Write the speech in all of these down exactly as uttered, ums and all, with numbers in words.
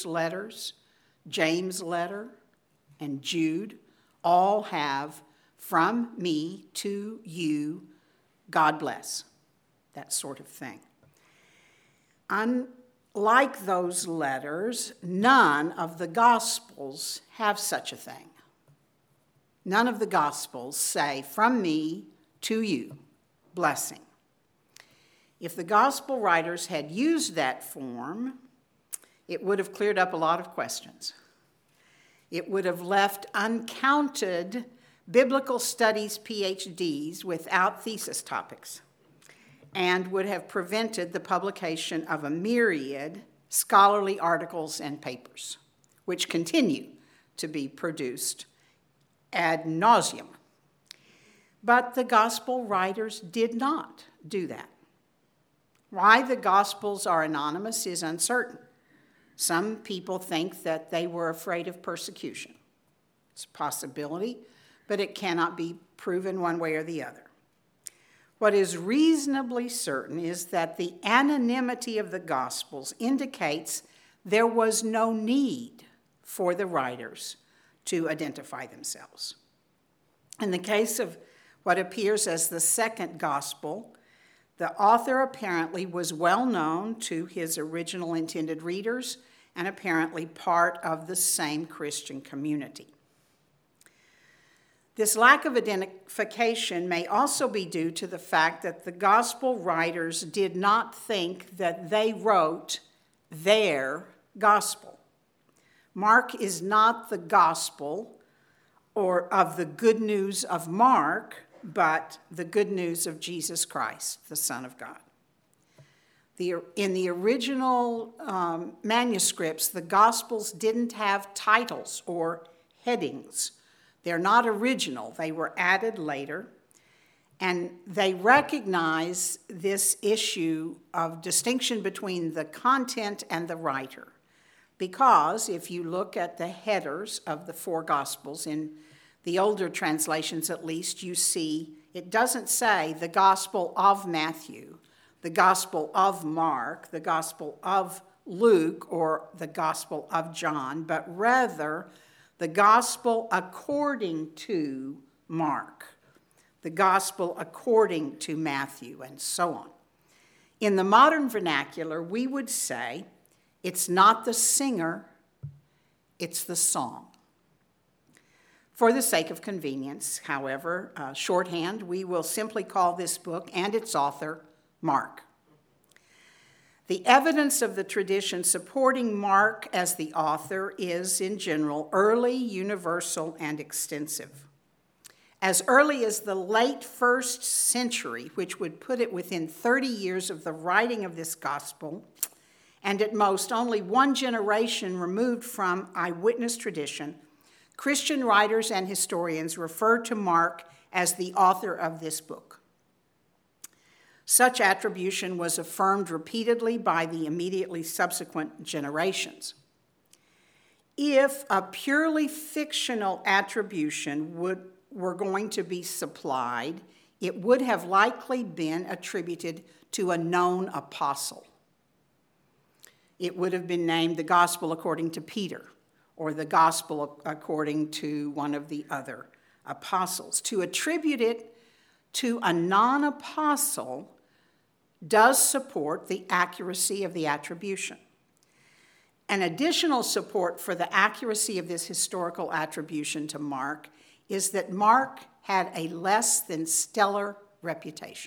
Peter's letters, James' letter, and Jude all have from me to you, God bless, that sort of thing. Unlike those letters, none of the Gospels have such a thing. None of the Gospels say, from me to you, blessing. If the Gospel writers had used that form, it would have cleared up a lot of questions. It would have left uncounted biblical studies P H Ds without thesis topics, and would have prevented the publication of a myriad scholarly articles and papers, which continue to be produced ad nauseum. But the gospel writers did not do that. Why the Gospels are anonymous is uncertain. Some people think that they were afraid of persecution. It's a possibility, but it cannot be proven one way or the other. What is reasonably certain is that the anonymity of the Gospels indicates there was no need for the writers to identify themselves. In the case of what appears as the second Gospel, the author apparently was well known to his original intended readers and apparently part of the same Christian community. This lack of identification may also be due to the fact that the gospel writers did not think that they wrote their gospel. Mark is not the gospel or of the good news of Mark, but the good news of Jesus Christ, the Son of God. The, in the original um, manuscripts, the Gospels didn't have titles or headings. They're not original. They were added later. And they recognize this issue of distinction between the content and the writer. Because if you look at the headers of the four Gospels, in the older translations at least, you see it doesn't say the Gospel of Matthew, the Gospel of Mark, the Gospel of Luke, or the Gospel of John, but rather the Gospel according to Mark, the Gospel according to Matthew, and so on. In the modern vernacular, we would say it's not the singer, it's the song. For the sake of convenience, however, uh, shorthand, we will simply call this book and its author Mark. The evidence of the tradition supporting Mark as the author is, in general, early, universal, and extensive. As early as the late first century, which would put it within thirty years of the writing of this gospel, and at most only one generation removed from eyewitness tradition, Christian writers and historians refer to Mark as the author of this book. Such attribution was affirmed repeatedly by the immediately subsequent generations. If a purely fictional attribution would, were going to be supplied, it would have likely been attributed to a known apostle. It would have been named the Gospel according to Peter, or the Gospel according to one of the other apostles. To attribute it to a non-apostle does support the accuracy of the attribution. An additional support for the accuracy of this historical attribution to Mark is that Mark had a less than stellar reputation.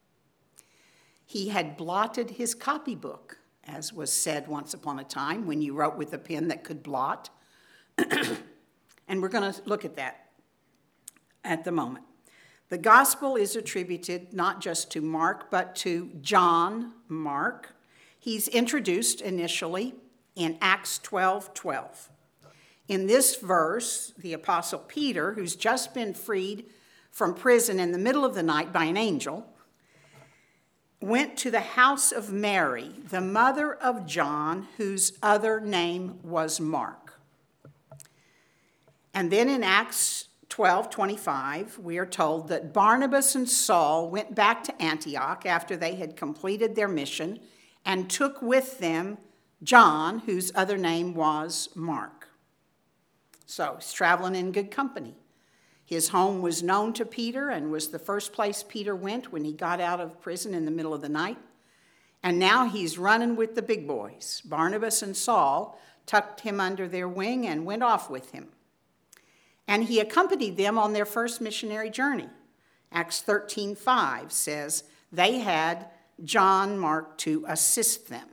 He had blotted his copybook, as was said once upon a time, when you wrote with a pen that could blot. And we're going to look at that at the moment. The gospel is attributed not just to Mark, but to John Mark. He's introduced initially in Acts twelve twelve. In this verse, the Apostle Peter, who's just been freed from prison in the middle of the night by an angel, went to the house of Mary, the mother of John, whose other name was Mark. And then in Acts twelve twenty-five, we are told that Barnabas and Saul went back to Antioch after they had completed their mission and took with them John, whose other name was Mark. So he's traveling in good company. His home was known to Peter and was the first place Peter went when he got out of prison in the middle of the night. And now he's running with the big boys. Barnabas and Saul tucked him under their wing and went off with him. And he accompanied them on their first missionary journey. Acts thirteen five says they had John Mark to assist them.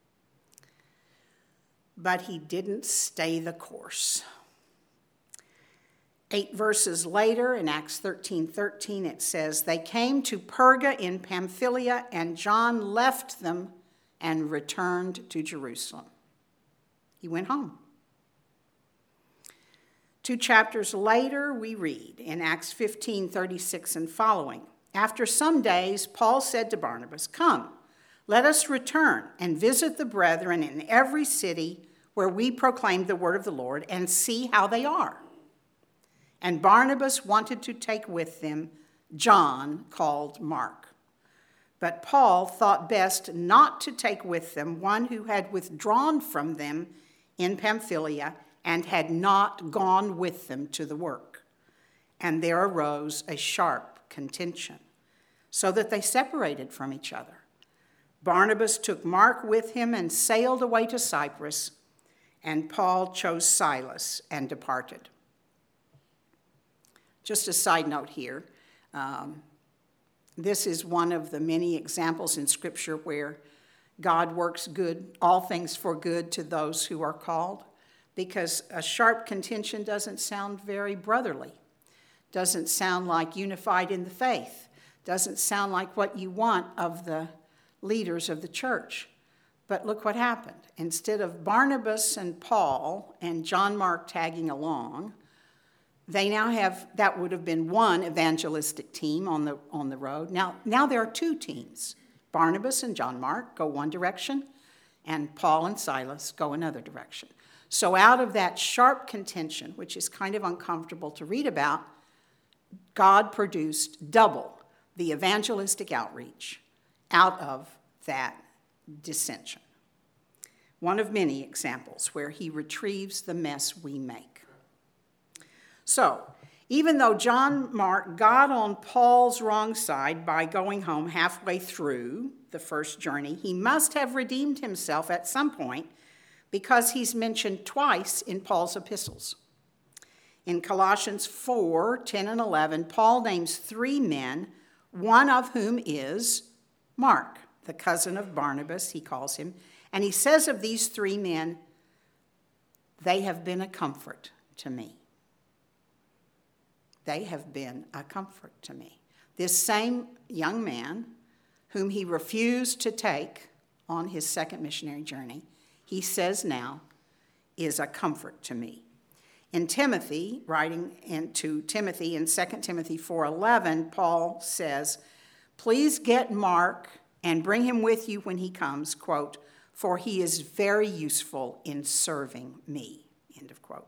But he didn't stay the course. Eight verses later, in Acts thirteen thirteen, it says, they came to Perga in Pamphylia, and John left them and returned to Jerusalem. He went home. Two chapters later, we read in Acts fifteen thirty-six and following, after some days, Paul said to Barnabas, come, let us return and visit the brethren in every city where we proclaimed the word of the Lord and see how they are. And Barnabas wanted to take with them John, called Mark. But Paul thought best not to take with them one who had withdrawn from them in Pamphylia and had not gone with them to the work. And there arose a sharp contention, so that they separated from each other. Barnabas took Mark with him and sailed away to Cyprus, and Paul chose Silas and departed. Just a side note here. Um, this is one of the many examples in Scripture where God works good, all things for good to those who are called, because a sharp contention doesn't sound very brotherly, doesn't sound like unified in the faith, doesn't sound like what you want of the leaders of the church. But look what happened. Instead of Barnabas and Paul and John Mark tagging along, they now have, that would have been one evangelistic team on the on the road. Now, now there are two teams. Barnabas and John Mark go one direction, and Paul and Silas go another direction. So out of that sharp contention, which is kind of uncomfortable to read about, God produced double the evangelistic outreach out of that dissension. One of many examples where he retrieves the mess we make. So, even though John Mark got on Paul's wrong side by going home halfway through the first journey, he must have redeemed himself at some point because he's mentioned twice in Paul's epistles. In Colossians four, ten and eleven, Paul names three men, one of whom is Mark, the cousin of Barnabas, he calls him. And he says of these three men, they have been a comfort to me. They have been a comfort to me. This same young man, whom he refused to take on his second missionary journey, he says now, is a comfort to me. In Timothy, writing to Timothy in Second Timothy four eleven, Paul says, please get Mark and bring him with you when he comes, quote, for he is very useful in serving me, end of quote.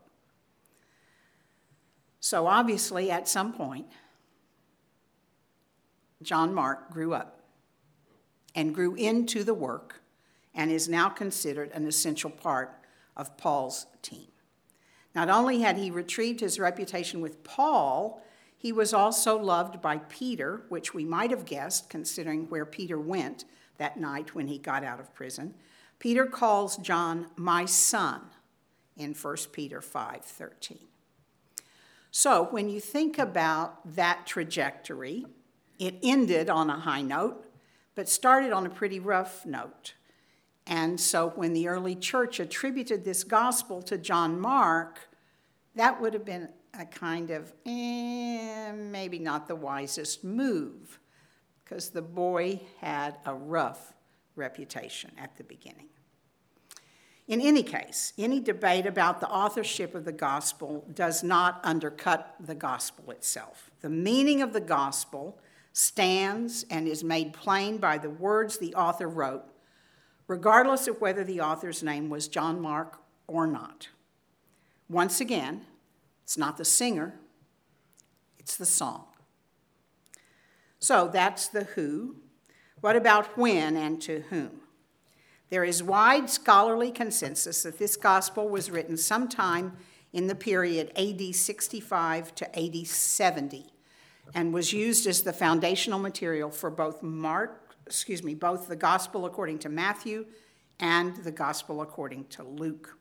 So obviously, at some point, John Mark grew up and grew into the work and is now considered an essential part of Paul's team. Not only had he retrieved his reputation with Paul, he was also loved by Peter, which we might have guessed considering where Peter went that night when he got out of prison. Peter calls John my son in First Peter five thirteen. So when you think about that trajectory, it ended on a high note, but started on a pretty rough note. And so when the early church attributed this gospel to John Mark, that would have been a kind of, eh, maybe not the wisest move, because the boy had a rough reputation at the beginning. In any case, any debate about the authorship of the gospel does not undercut the gospel itself. The meaning of the gospel stands and is made plain by the words the author wrote, regardless of whether the author's name was John Mark or not. Once again, it's not the singer, it's the song. So that's the who. What about when and to whom? There is wide scholarly consensus that this gospel was written sometime in the period A D sixty-five to A D seventy and was used as the foundational material for both Mark, excuse me, both the gospel according to Matthew and the gospel according to Luke.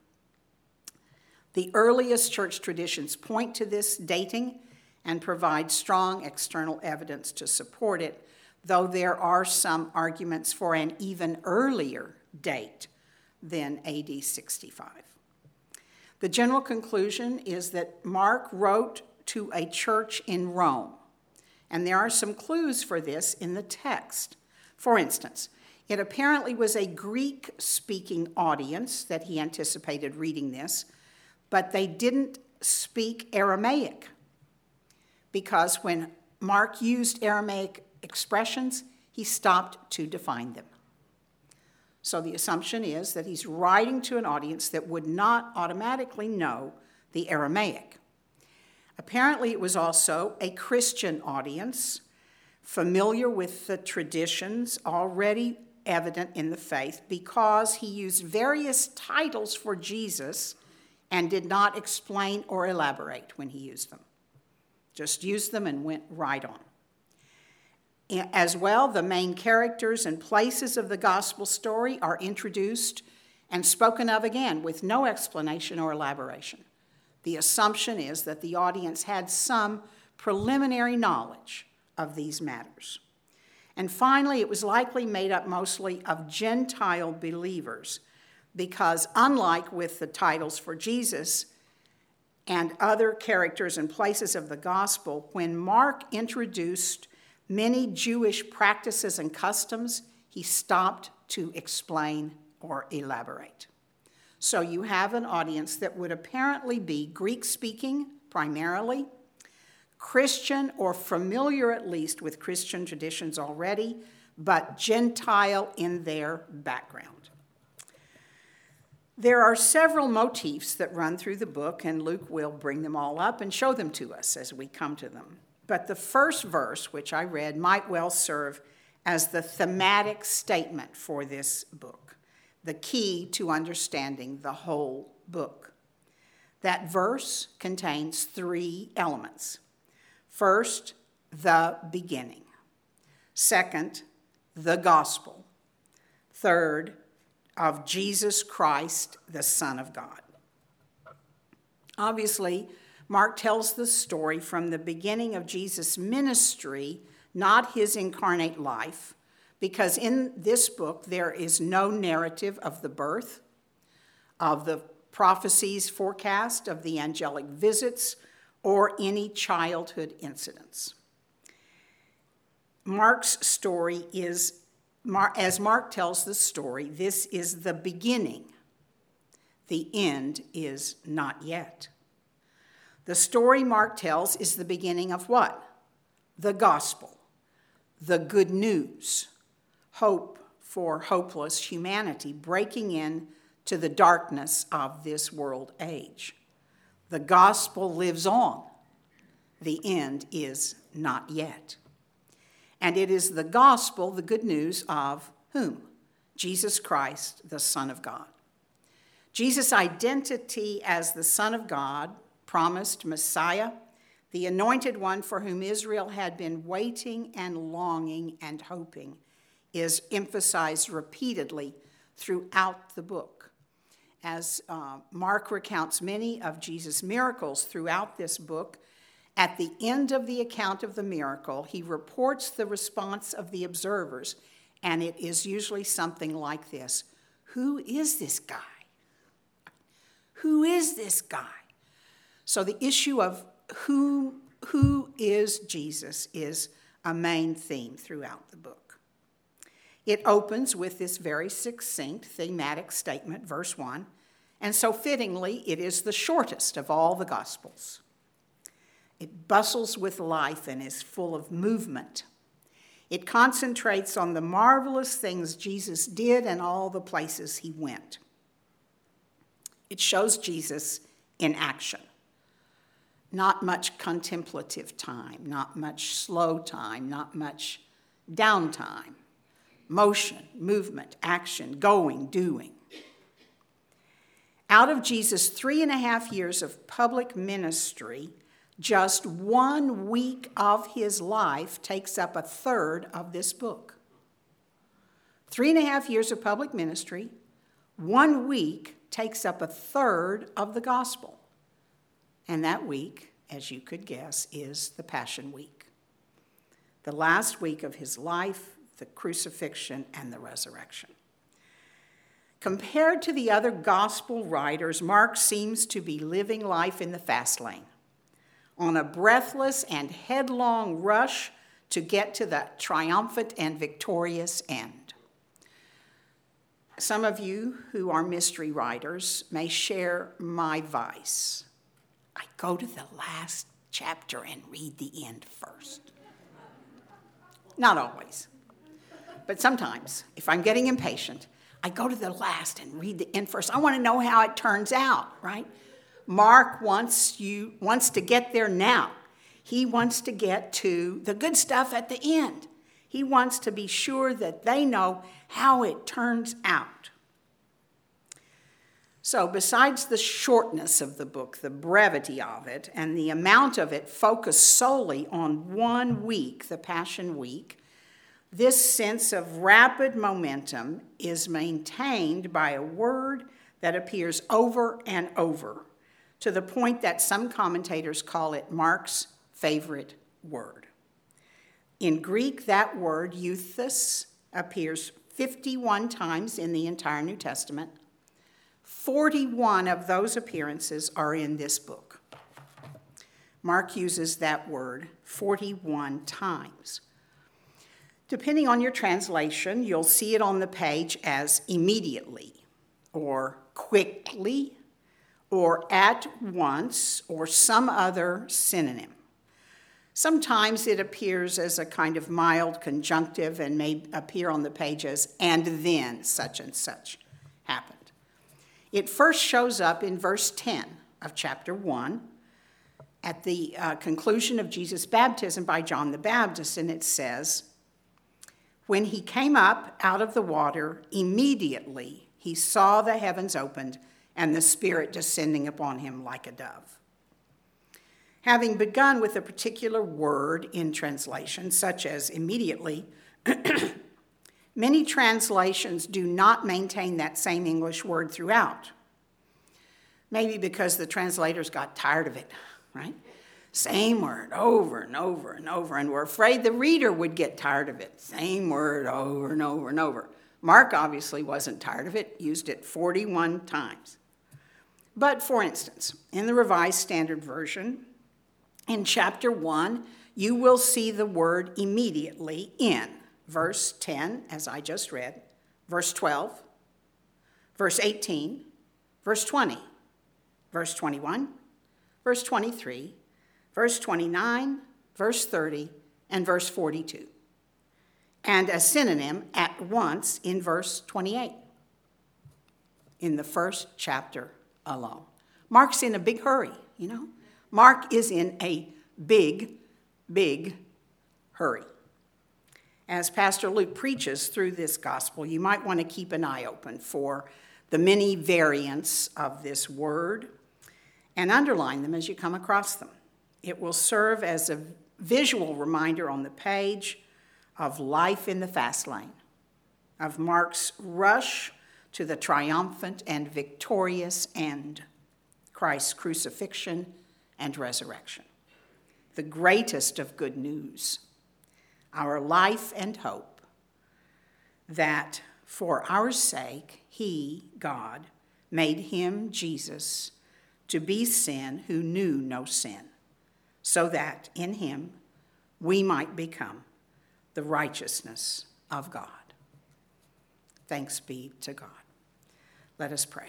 The earliest church traditions point to this dating and provide strong external evidence to support it, though there are some arguments for an even earlier date than A D sixty-five. The general conclusion is that Mark wrote to a church in Rome, and there are some clues for this in the text. For instance, it apparently was a Greek-speaking audience that he anticipated reading this, but they didn't speak Aramaic, because when Mark used Aramaic expressions, he stopped to define them. So the assumption is that he's writing to an audience that would not automatically know the Aramaic. Apparently, it was also a Christian audience, familiar with the traditions already evident in the faith, because he used various titles for Jesus and did not explain or elaborate when he used them. Just used them and went right on. As well, the main characters and places of the gospel story are introduced and spoken of again with no explanation or elaboration. The assumption is that the audience had some preliminary knowledge of these matters. And finally, it was likely made up mostly of Gentile believers, because unlike with the titles for Jesus and other characters and places of the gospel, when Mark introduced many Jewish practices and customs, he stopped to explain or elaborate. So you have an audience that would apparently be Greek-speaking primarily, Christian or familiar at least with Christian traditions already, but Gentile in their background. There are several motifs that run through the book, and Luke will bring them all up and show them to us as we come to them. But the first verse, which I read, might well serve as the thematic statement for this book, the key to understanding the whole book. That verse contains three elements. First, the beginning. Second, the gospel. Third, of Jesus Christ, the Son of God. Obviously, Mark tells the story from the beginning of Jesus' ministry, not his incarnate life, because in this book there is no narrative of the birth, of the prophecies forecast, of the angelic visits, or any childhood incidents. Mark's story is, as Mark tells the story, this is the beginning. The end is not yet. The story Mark tells is the beginning of what? The gospel, the good news, hope for hopeless humanity breaking in to the darkness of this world age. The gospel lives on. The end is not yet. And it is the gospel, the good news of whom? Jesus Christ, the Son of God. Jesus' identity as the Son of God, promised Messiah, the anointed one for whom Israel had been waiting and longing and hoping, is emphasized repeatedly throughout the book. As uh, Mark recounts many of Jesus' miracles throughout this book, at the end of the account of the miracle, he reports the response of the observers, and it is usually something like this: who is this guy? Who is this guy? So the issue of who, who is Jesus is a main theme throughout the book. It opens with this very succinct thematic statement, verse one, and so fittingly, it is the shortest of all the Gospels. It bustles with life and is full of movement. It concentrates on the marvelous things Jesus did and all the places he went. It shows Jesus in action. Not much contemplative time, not much slow time, not much downtime, motion, movement, action, going, doing. Out of Jesus' three and a half years of public ministry, just one week of his life takes up a third of this book. Three and a half years of public ministry, one week takes up a third of the gospel. And that week, as you could guess, is the Passion Week. The last week of his life, the crucifixion, and the resurrection. Compared to the other gospel writers, Mark seems to be living life in the fast lane, on a breathless and headlong rush to get to the triumphant and victorious end. Some of you who are mystery writers may share my vice. I go to the last chapter and read the end first. Not always, but sometimes, if I'm getting impatient, I go to the last and read the end first. I want to know how it turns out, right? Mark wants you wants to get there now. He wants to get to the good stuff at the end. He wants to be sure that they know how it turns out. So besides the shortness of the book, the brevity of it, and the amount of it focused solely on one week, the Passion Week, this sense of rapid momentum is maintained by a word that appears over and over, to the point that some commentators call it Mark's favorite word. In Greek, that word, euthys, appears fifty-one times in the entire New Testament. forty-one of those appearances are in this book. Mark uses that word forty-one times. Depending on your translation, you'll see it on the page as immediately, or quickly, or at once, or some other synonym. Sometimes it appears as a kind of mild conjunctive and may appear on the page as, and then such and such happened. It first shows up in verse ten of chapter one at the uh, conclusion of Jesus' baptism by John the Baptist, and it says, when he came up out of the water, immediately he saw the heavens opened and the Spirit descending upon him like a dove. Having begun with a particular word in translation, such as immediately, many translations do not maintain that same English word throughout. Maybe because the translators got tired of it, right? Same word over and over and over, and were afraid the reader would get tired of it. Same word over and over and over. Mark obviously wasn't tired of it, used it forty-one times. But for instance, in the Revised Standard Version, in chapter one, you will see the word immediately in verse ten, as I just read, verse twelve, verse eighteen, verse twenty, verse twenty-one, verse twenty-three, verse twenty-nine, verse thirty, and verse forty-two. And a synonym at once in verse twenty-eight, in the first chapter alone. Mark's in a big hurry, you know. Mark is in a big, big hurry. As Pastor Luke preaches through this gospel, you might want to keep an eye open for the many variants of this word and underline them as you come across them. It will serve as a visual reminder on the page of life in the fast lane, of Mark's rush to the triumphant and victorious end, Christ's crucifixion and resurrection, the greatest of good news, our life and hope, that for our sake he, God, made him, Jesus, to be sin who knew no sin, so that in him we might become the righteousness of God. Thanks be to God. Let us pray.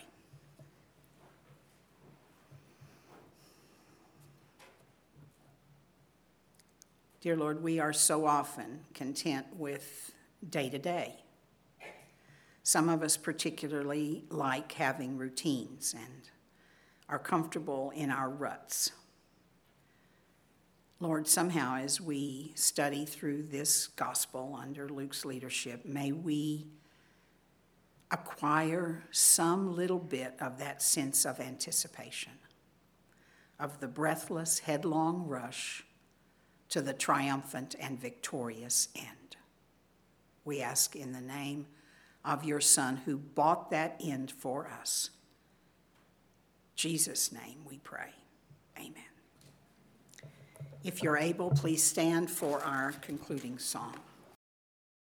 Dear Lord, we are so often content with day to day. Some of us particularly like having routines and are comfortable in our ruts. Lord, somehow as we study through this gospel under Luke's leadership, may we acquire some little bit of that sense of anticipation, of the breathless, headlong rush to the triumphant and victorious end. We ask in the name of your Son who bought that end for us. Jesus' name we pray. Amen. If you're able, please stand for our concluding song.